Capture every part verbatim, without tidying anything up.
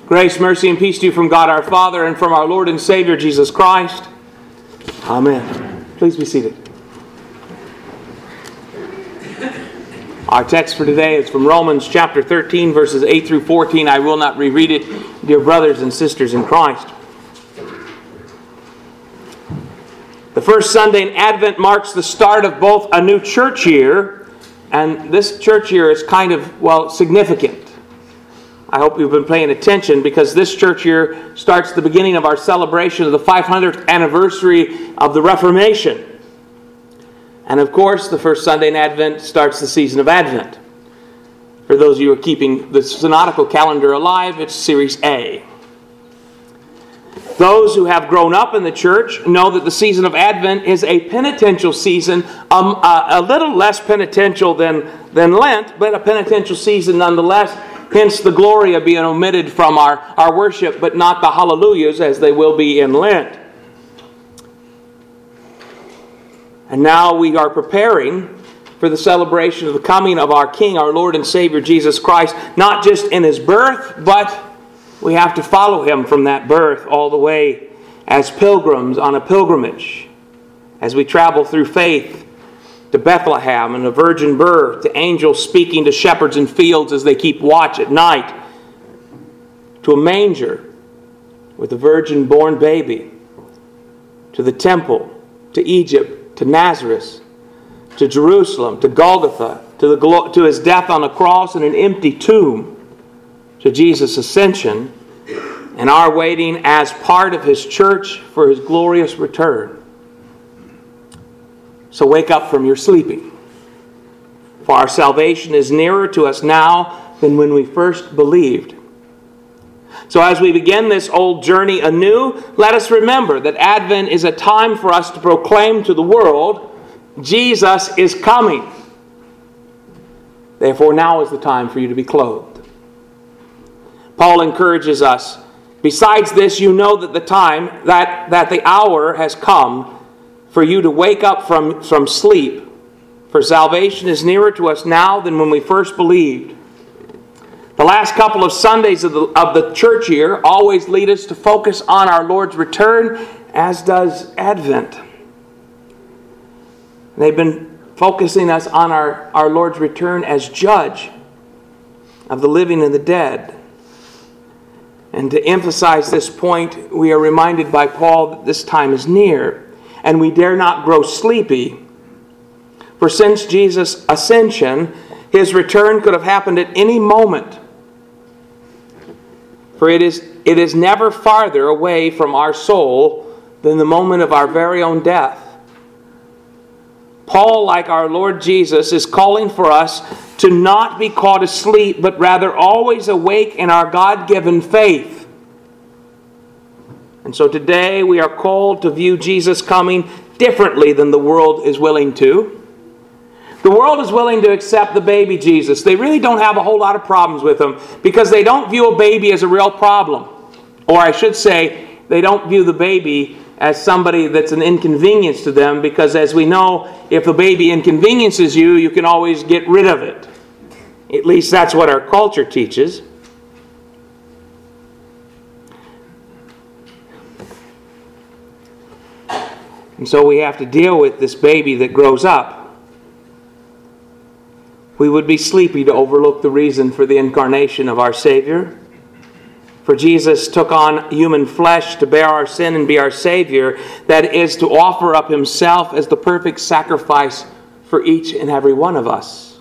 Grace, mercy, and peace to you from God our Father and from our Lord and Savior Jesus Christ. Amen. Please be seated. Our text for today is from Romans chapter thirteen, verses eight through fourteen. I will not reread it, dear brothers and sisters in Christ. The first Sunday in Advent marks the start of both a new church year, and this church year is kind of, well, significant. I hope you've been paying attention, because this church year starts the beginning of our celebration of the five hundredth anniversary of the Reformation. And of course, the first Sunday in Advent starts the season of Advent. For those of you who are keeping the synodical calendar alive, it's Series A. Those who have grown up in the church know that the season of Advent is a penitential season, um, uh, a little less penitential than, than Lent, but a penitential season nonetheless. Hence the Gloria being omitted from our, our worship, but not the Hallelujahs as they will be in Lent. And now we are preparing for the celebration of the coming of our King, our Lord and Savior Jesus Christ, not just in His birth, but we have to follow Him from that birth all the way as pilgrims on a pilgrimage, as we travel through faith to Bethlehem and a virgin birth, to angels speaking to shepherds in fields as they keep watch at night, to a manger with a virgin-born baby, to the temple, to Egypt, to Nazareth, to Jerusalem, to Golgotha, to, the, to His death on the cross and an empty tomb, to Jesus' ascension, and our waiting as part of His church for His glorious return. So wake up from your sleeping, for our salvation is nearer to us now than when we first believed. So as we begin this old journey anew, let us remember that Advent is a time for us to proclaim to the world, Jesus is coming. Therefore, now is the time for you to be clothed. Paul encourages us, besides this, you know that the time, that, that the hour has come for you to wake up from, from sleep. For salvation is nearer to us now than when we first believed. The last couple of Sundays of the, of the church year always lead us to focus on our Lord's return, as does Advent. They've been focusing us on our, our Lord's return as judge of the living and the dead. And to emphasize this point, we are reminded by Paul that this time is near, and we dare not grow sleepy. For since Jesus' ascension, His return could have happened at any moment. For it is, it is never farther away from our soul than the moment of our very own death. Paul, like our Lord Jesus, is calling for us to not be caught asleep, but rather always awake in our God-given faith. And so today we are called to view Jesus coming differently than the world is willing to. The world is willing to accept the baby Jesus. They really don't have a whole lot of problems with Him because they don't view a baby as a real problem. Or I should say, they don't view the baby as somebody that's an inconvenience to them, because as we know, if a baby inconveniences you, you can always get rid of it. At least that's what our culture teaches. And so we have to deal with this baby that grows up. We would be sleepy to overlook the reason for the incarnation of our Savior. For Jesus took on human flesh to bear our sin and be our Savior. That is, to offer up Himself as the perfect sacrifice for each and every one of us.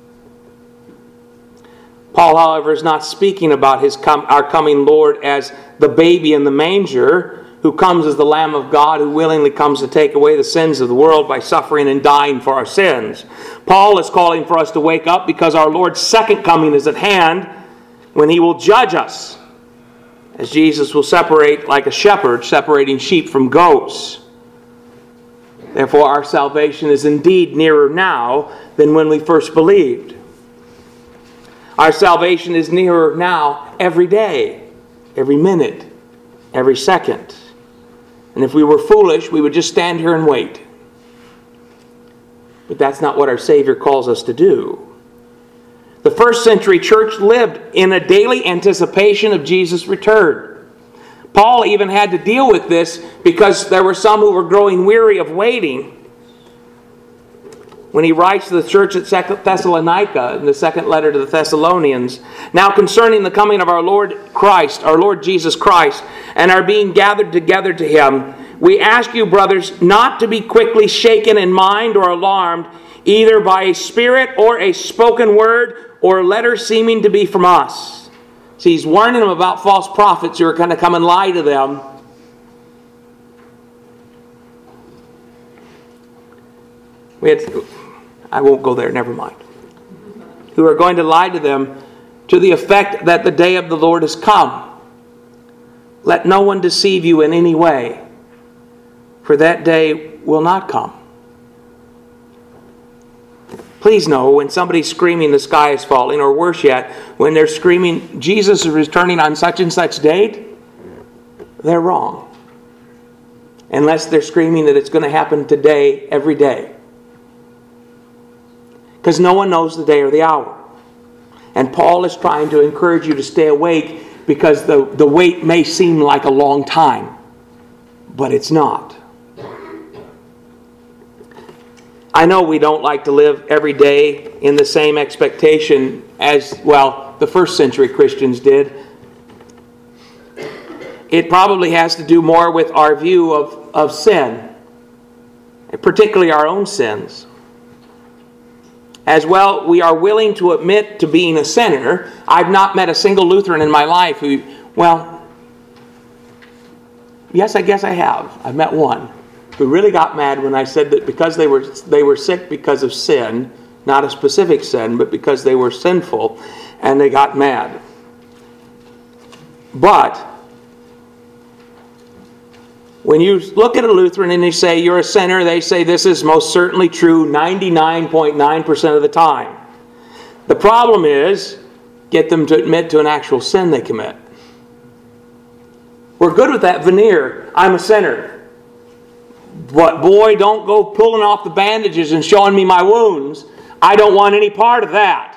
Paul, however, is not speaking about his com- our coming Lord as the baby in the manger, who comes as the Lamb of God, who willingly comes to take away the sins of the world by suffering and dying for our sins. Paul is calling for us to wake up because our Lord's second coming is at hand, when He will judge us, as Jesus will separate like a shepherd, separating sheep from goats. Therefore, our salvation is indeed nearer now than when we first believed. Our salvation is nearer now every day, every minute, every second. And if we were foolish, we would just stand here and wait. But that's not what our Savior calls us to do. The first century church lived in a daily anticipation of Jesus' return. Paul even had to deal with this because there were some who were growing weary of waiting. When he writes to the church at Thessalonica in the second letter to the Thessalonians, "Now concerning the coming of our Lord Christ, our Lord Jesus Christ, and our being gathered together to him, we ask you, brothers, not to be quickly shaken in mind or alarmed, either by a spirit or a spoken word or a letter seeming to be from us." See, he's warning them about false prophets who are going to come and lie to them. We had to, I won't go there, never mind. Who are going to lie to them to the effect that the day of the Lord has come. Let no one deceive you in any way, for that day will not come. Please know, when somebody's screaming the sky is falling, or worse yet, when they're screaming Jesus is returning on such and such date, they're wrong. Unless they're screaming that it's going to happen today, every day. Because no one knows the day or the hour. And Paul is trying to encourage you to stay awake because the, the wait may seem like a long time, but it's not. I know we don't like to live every day in the same expectation as, well, the first century Christians did. It probably has to do more with our view of, of sin, particularly our own sins. As well, we are willing to admit to being a sinner. I've not met a single Lutheran in my life who, well, yes, I guess I have. I've met one who really got mad when I said that because they were they were sick because of sin, not a specific sin, but because they were sinful, and they got mad. But when you look at a Lutheran and you say you're a sinner, they say this is most certainly true ninety-nine point nine percent of the time. The problem is, get them to admit to an actual sin they commit. We're good with that veneer. I'm a sinner. But boy, don't go pulling off the bandages and showing me my wounds. I don't want any part of that.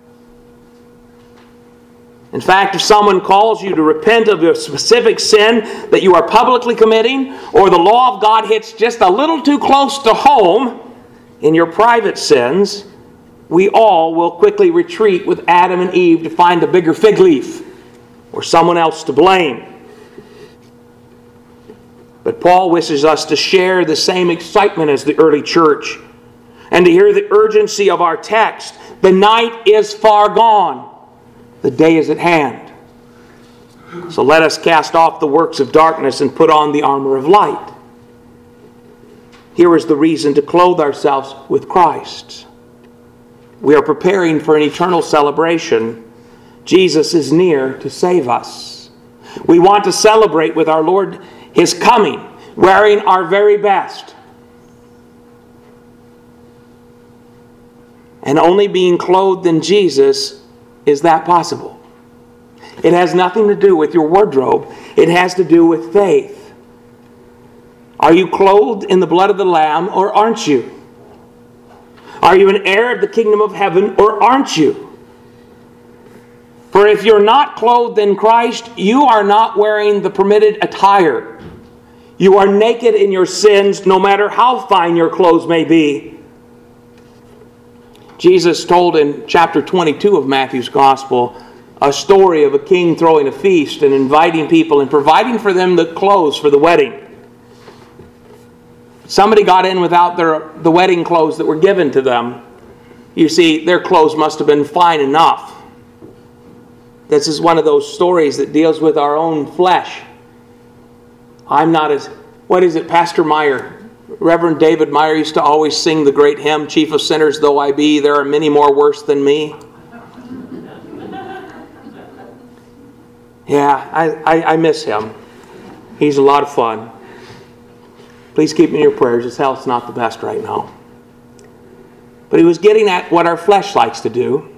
In fact, if someone calls you to repent of a specific sin that you are publicly committing, or the law of God hits just a little too close to home in your private sins, we all will quickly retreat with Adam and Eve to find a bigger fig leaf or someone else to blame. But Paul wishes us to share the same excitement as the early church and to hear the urgency of our text. The night is far gone. The day is at hand. So let us cast off the works of darkness and put on the armor of light. Here is the reason to clothe ourselves with Christ. We are preparing for an eternal celebration. Jesus is near to save us. We want to celebrate with our Lord His coming, wearing our very best. And only being clothed in Jesus is that possible. It has nothing to do with your wardrobe. It has to do with faith. Are you clothed in the blood of the Lamb or aren't you? Are you an heir of the kingdom of heaven or aren't you? For if you're not clothed in Christ, you are not wearing the permitted attire. You are naked in your sins, no matter how fine your clothes may be. Jesus told in chapter twenty-two of Matthew's Gospel a story of a king throwing a feast and inviting people and providing for them the clothes for the wedding. Somebody got in without their, the wedding clothes that were given to them. You see, their clothes must have been fine enough. This is one of those stories that deals with our own flesh. I'm not as, what is it, Pastor Meyer? Reverend David Meyer used to always sing the great hymn, "Chief of sinners though I be, there are many more worse than me." Yeah, I, I, I miss him. He's a lot of fun. Please keep me in your prayers. His health's not the best right now. But he was getting at what our flesh likes to do.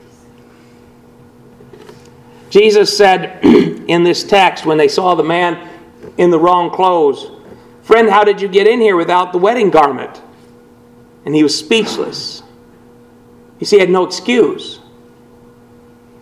Jesus said in this text, when they saw the man in the wrong clothes, "Friend, how did you get in here without the wedding garment?" And he was speechless. You see, he had no excuse.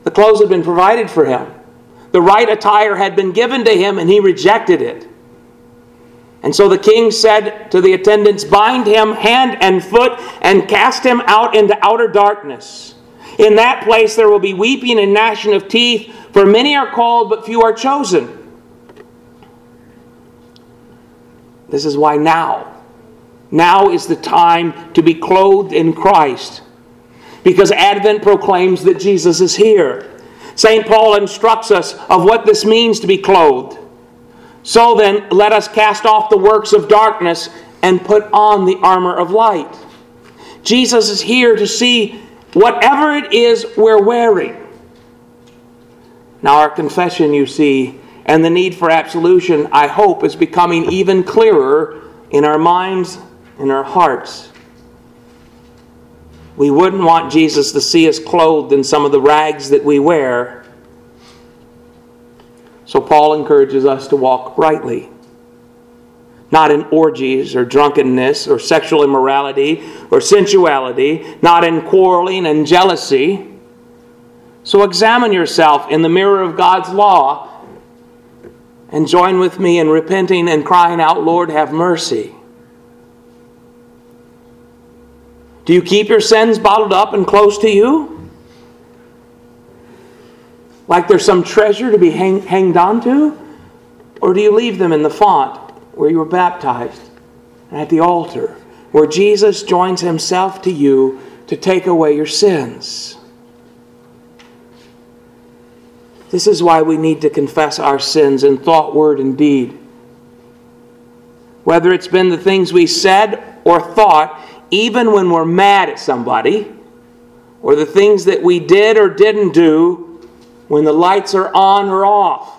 The clothes had been provided for him. The right attire had been given to him, and he rejected it. And so the king said to the attendants, "Bind him hand and foot and cast him out into outer darkness. In that place there will be weeping and gnashing of teeth, for many are called, but few are chosen." This is why now, now is the time to be clothed in Christ. Because Advent proclaims that Jesus is here. Saint Paul instructs us of what this means to be clothed. So then, let us cast off the works of darkness and put on the armor of light. Jesus is here to see whatever it is we're wearing. Now our confession, you see, and the need for absolution, I hope, is becoming even clearer in our minds and our hearts. We wouldn't want Jesus to see us clothed in some of the rags that we wear. So Paul encourages us to walk rightly. Not in orgies or drunkenness or sexual immorality or sensuality. Not in quarreling and jealousy. So examine yourself in the mirror of God's law and join with me in repenting and crying out, "Lord, have mercy." Do you keep your sins bottled up and close to you? Like there's some treasure to be hang, hanged on to? Or do you leave them in the font where you were baptized and at the altar, where Jesus joins himself to you to take away your sins? This is why we need to confess our sins in thought, word, and deed. Whether it's been the things we said or thought, even when we're mad at somebody, or the things that we did or didn't do when the lights are on or off.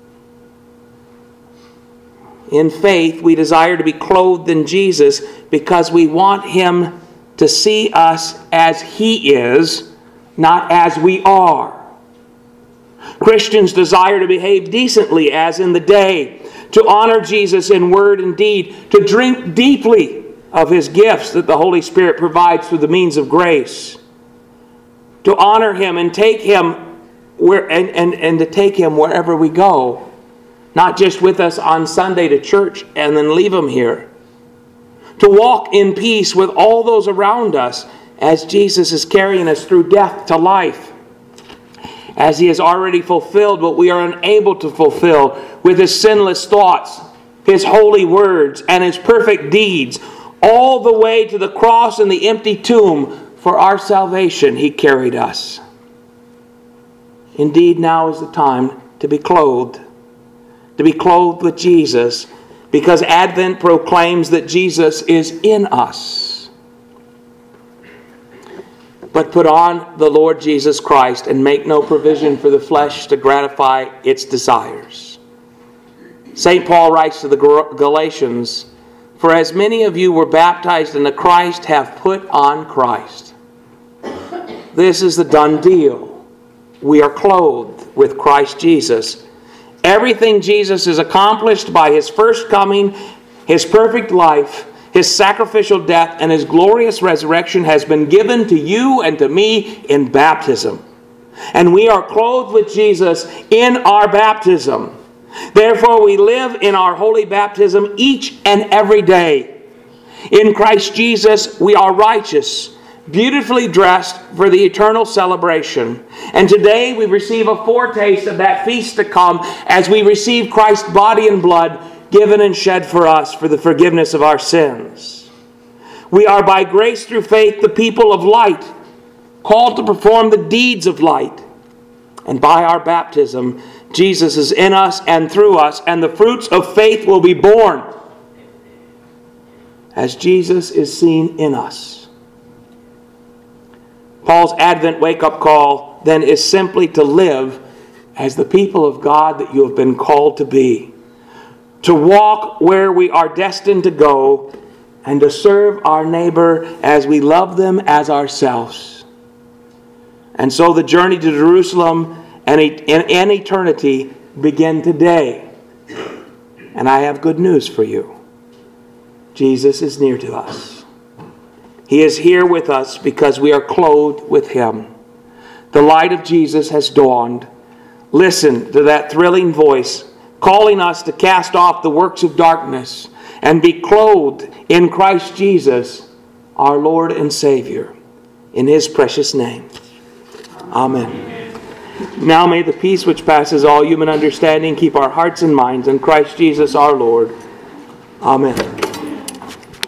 In faith, we desire to be clothed in Jesus because we want him to see us as he is, not as we are. Christians desire to behave decently as in the day, to honor Jesus in word and deed, to drink deeply of his gifts that the Holy Spirit provides through the means of grace, to honor him and take him where and, and, and to take him wherever we go, not just with us on Sunday to church and then leave him here, to walk in peace with all those around us as Jesus is carrying us through death to life, as he has already fulfilled what we are unable to fulfill with his sinless thoughts, his holy words, and his perfect deeds, all the way to the cross and the empty tomb. For our salvation he carried us. Indeed, now is the time to be clothed, to be clothed with Jesus, because Advent proclaims that Jesus is in us. But put on the Lord Jesus Christ and make no provision for the flesh to gratify its desires. Saint Paul writes to the Galatians, "For as many of you were baptized into Christ have put on Christ." This is the done deal. We are clothed with Christ Jesus. Everything Jesus has accomplished by his first coming, his perfect life, his sacrificial death, and his glorious resurrection has been given to you and to me in baptism. And we are clothed with Jesus in our baptism. Therefore, we live in our holy baptism each and every day. In Christ Jesus, we are righteous, beautifully dressed for the eternal celebration. And today we receive a foretaste of that feast to come as we receive Christ's body and blood given and shed for us for the forgiveness of our sins. We are by grace through faith the people of light, called to perform the deeds of light. And by our baptism, Jesus is in us and through us, and the fruits of faith will be born as Jesus is seen in us. Paul's Advent wake-up call then is simply to live as the people of God that you have been called to be, to walk where we are destined to go, and to serve our neighbor as we love them as ourselves. And so the journey to Jerusalem and in eternity begin today. And I have good news for you. Jesus is near to us. He is here with us because we are clothed with him. The light of Jesus has dawned. Listen to that thrilling voice calling us to cast off the works of darkness and be clothed in Christ Jesus, our Lord and Savior. In His precious name. Amen. Now may the peace which passes all human understanding keep our hearts and minds in Christ Jesus our Lord. Amen.